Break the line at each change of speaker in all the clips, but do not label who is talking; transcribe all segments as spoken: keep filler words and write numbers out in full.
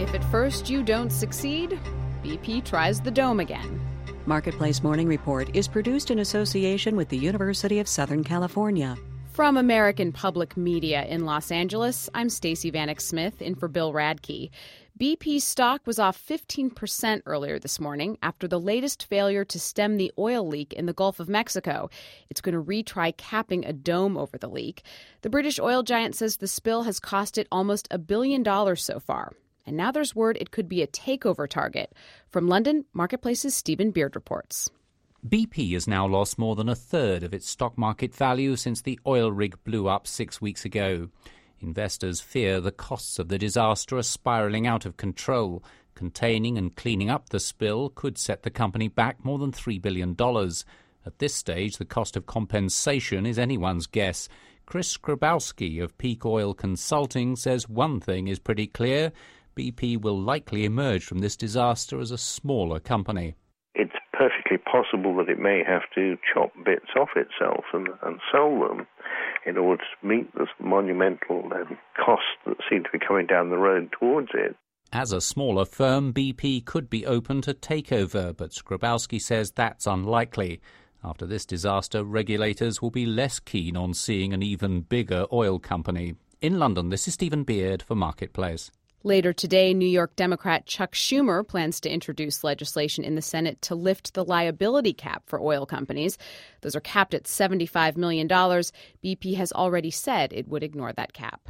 If at first you don't succeed, B P tries the dome again.
Marketplace Morning Report is produced in association with the University of Southern California.
From American Public Media in Los Angeles, I'm Stacey Vanek Smith in for Bill Radke. B P stock was off fifteen percent earlier this morning after the latest failure to stem the oil leak in the Gulf of Mexico. It's going to retry capping a dome over the leak. The British oil giant says the spill has cost it almost a billion dollars so far. And now there's word it could be a takeover target. From London, Marketplace's Stephen Beard reports.
B P has now lost more than a third of its stock market value since the oil rig blew up six weeks ago. Investors fear the costs of the disaster are spiralling out of control. Containing and cleaning up the spill could set the company back more than three billion dollars. At this stage, the cost of compensation is anyone's guess. Chris Skrobowski of Peak Oil Consulting says one thing is pretty clear. B P will likely emerge from this disaster as a smaller company.
It's perfectly possible that it may have to chop bits off itself and, and sell them in order to meet the monumental um, costs that seem to be coming down the road towards it.
As a smaller firm, B P could be open to takeover, but Skrobowski says that's unlikely. After this disaster, regulators will be less keen on seeing an even bigger oil company. In London, this is Stephen Beard for Marketplace.
Later today, New York Democrat Chuck Schumer plans to introduce legislation in the Senate to lift the liability cap for oil companies. Those are capped at seventy-five million dollars. B P has already said it would ignore that cap.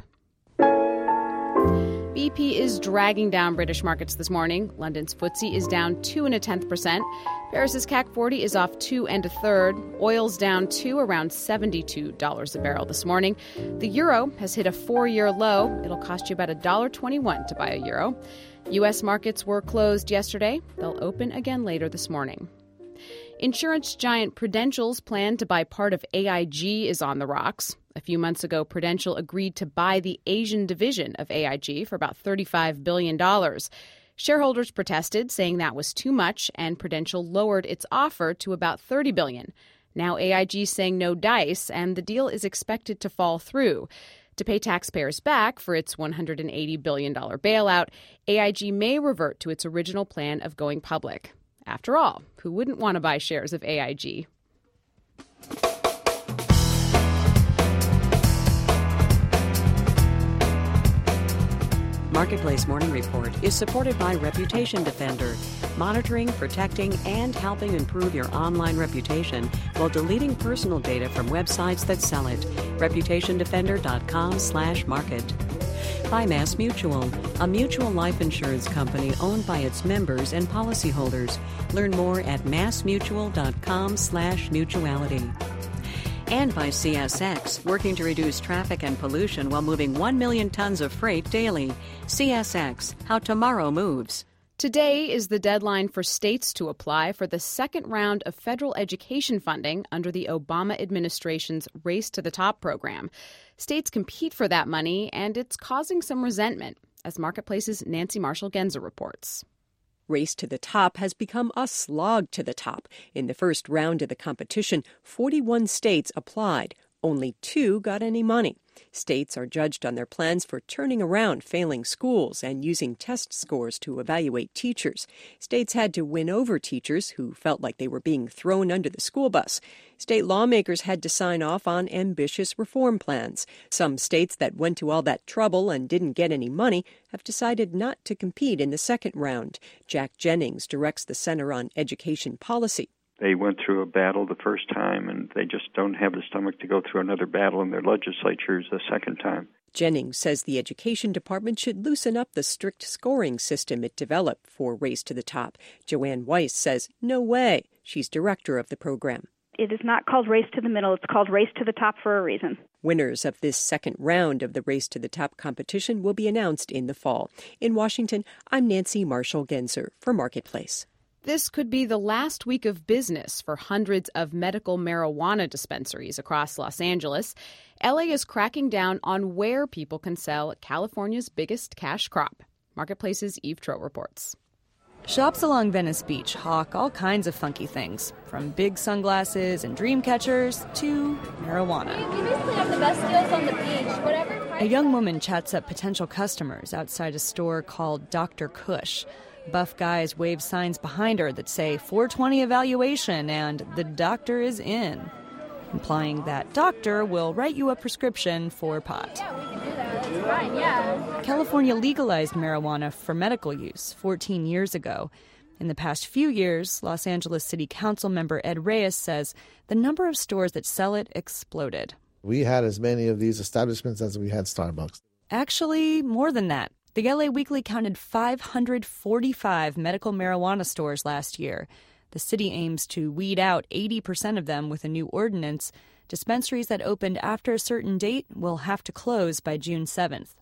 B P is dragging down British markets this morning. London's F T S E is down two and a tenth percent. Paris's C A C forty is off two and a third. Oil's down two, around seventy-two dollars a barrel this morning. The euro has hit a four-year low. It'll cost you about one dollar twenty-one to buy a euro. U S markets were closed yesterday. They'll open again later this morning. Insurance giant Prudential's plan to buy part of A I G is on the rocks. A few months ago, Prudential agreed to buy the Asian division of A I G for about thirty-five billion dollars. Shareholders protested, saying that was too much, and Prudential lowered its offer to about thirty billion dollars. Now A I G is saying no dice, and the deal is expected to fall through. To pay taxpayers back for its one hundred eighty billion dollars bailout, A I G may revert to its original plan of going public. After all, who wouldn't want to buy shares of A I G?
Marketplace Morning Report is supported by Reputation Defender, monitoring, protecting, and helping improve your online reputation while deleting personal data from websites that sell it. reputation defender dot com slash market. By Mass Mutual, a mutual life insurance company owned by its members and policyholders. Learn more at mass mutual dot com slash mutuality. And by C S X, working to reduce traffic and pollution while moving one million tons of freight daily. C S X, how tomorrow moves.
Today is the deadline for states to apply for the second round of federal education funding under the Obama administration's Race to the Top program. States compete for that money, and it's causing some resentment, as Marketplace's Nancy Marshall-Genzer reports.
Race to the Top has become a slog to the top. In the first round of the competition, forty-one states applied. Only two got any money. States are judged on their plans for turning around failing schools and using test scores to evaluate teachers. States had to win over teachers who felt like they were being thrown under the school bus. State lawmakers had to sign off on ambitious reform plans. Some states that went to all that trouble and didn't get any money have decided not to compete in the second round. Jack Jennings directs the Center on Education Policy.
They went through a battle the first time, and they just don't have the stomach to go through another battle in their legislatures a second time.
Jennings says the Education Department should loosen up the strict scoring system it developed for Race to the Top. Joanne Weiss says, no way. She's director of the program.
It is not called Race to the Middle. It's called Race to the Top for a reason.
Winners of this second round of the Race to the Top competition will be announced in the fall. In Washington, I'm Nancy Marshall-Genzer for Marketplace.
This could be the last week of business for hundreds of medical marijuana dispensaries across Los Angeles. L A is cracking down on where people can sell California's biggest cash crop. Marketplace's Eve Tro reports.
Shops along Venice Beach hawk all kinds of funky things, from big sunglasses and dream catchers to marijuana.
We basically have the best deals on the beach, whatever price.
A young woman chats up potential customers outside a store called Doctor Kush. Buff guys wave signs behind her that say four twenty evaluation and the doctor is in, implying that doctor will write you a prescription for pot.
Yeah, we can do that. That's fine, yeah.
California legalized marijuana for medical use fourteen years ago. In the past few years, Los Angeles City Council member Ed Reyes says the number of stores that sell it exploded.
We had as many of these establishments as we had Starbucks.
Actually, more than that. The L A Weekly counted five hundred forty-five medical marijuana stores last year. The city aims to weed out eighty percent of them with a new ordinance. Dispensaries that opened after a certain date will have to close by June seventh.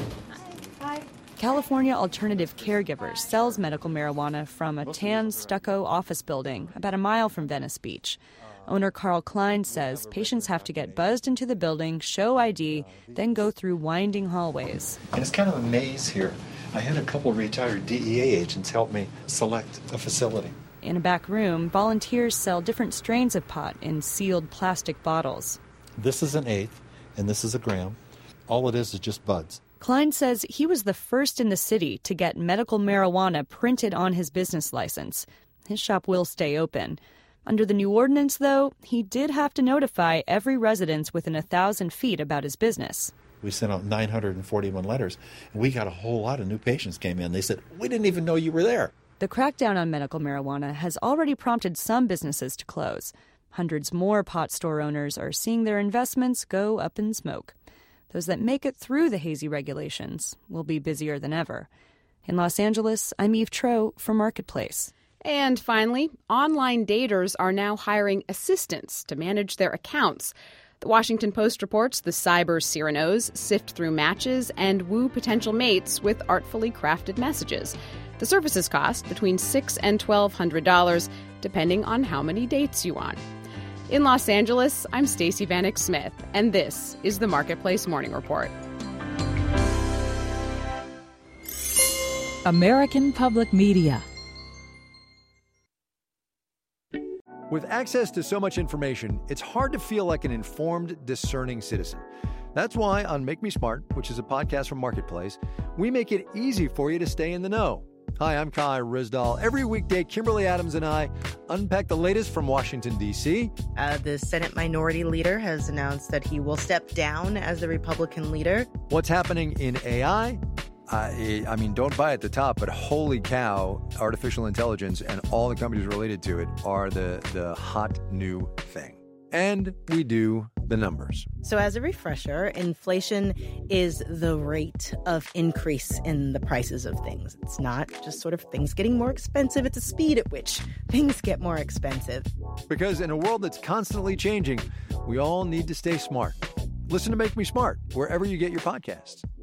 Hi.
California Alternative Caregivers sells medical marijuana from a tan stucco office building about a mile from Venice Beach. Owner Carl Klein says patients have to get buzzed into the building, show I D, then go through winding hallways.
And it's kind of a maze here. I had a couple retired D E A agents help me select a facility.
In a back room, volunteers sell different strains of pot in sealed plastic bottles.
This is an eighth, and this is a gram. All it is is just buds.
Klein says he was the first in the city to get medical marijuana printed on his business license. His shop will stay open. Under the new ordinance, though, he did have to notify every resident within a thousand feet about his business.
We sent out nine hundred forty-one letters, and we got a whole lot of new patients came in. They said, we didn't even know you were there.
The crackdown on medical marijuana has already prompted some businesses to close. Hundreds more pot store owners are seeing their investments go up in smoke. Those that make it through the hazy regulations will be busier than ever. In Los Angeles, I'm Eve Tro for Marketplace.
And finally, online daters are now hiring assistants to manage their accounts. The Washington Post reports the cyber Cyranos sift through matches and woo potential mates with artfully crafted messages. The services cost between six hundred dollars and twelve hundred dollars, depending on how many dates you want. In Los Angeles, I'm Stacey Vanek Smith, and this is the Marketplace Morning Report.
American Public Media.
With access to so much information, it's hard to feel like an informed, discerning citizen. That's why on Make Me Smart, which is a podcast from Marketplace, we make it easy for you to stay in the know. Hi, I'm Kai Rizdal. Every weekday, Kimberly Adams and I unpack the latest from Washington, D C
Uh, the Senate Minority Leader has announced that he will step down as the Republican leader.
What's happening in A I? I, I mean, don't buy at the top, but holy cow, artificial intelligence and all the companies related to it are the, the hot new thing. And we do the numbers.
So as a refresher, inflation is the rate of increase in the prices of things. It's not just sort of things getting more expensive. It's the speed at which things get more expensive.
Because in a world that's constantly changing, we all need to stay smart. Listen to Make Me Smart wherever you get your podcasts.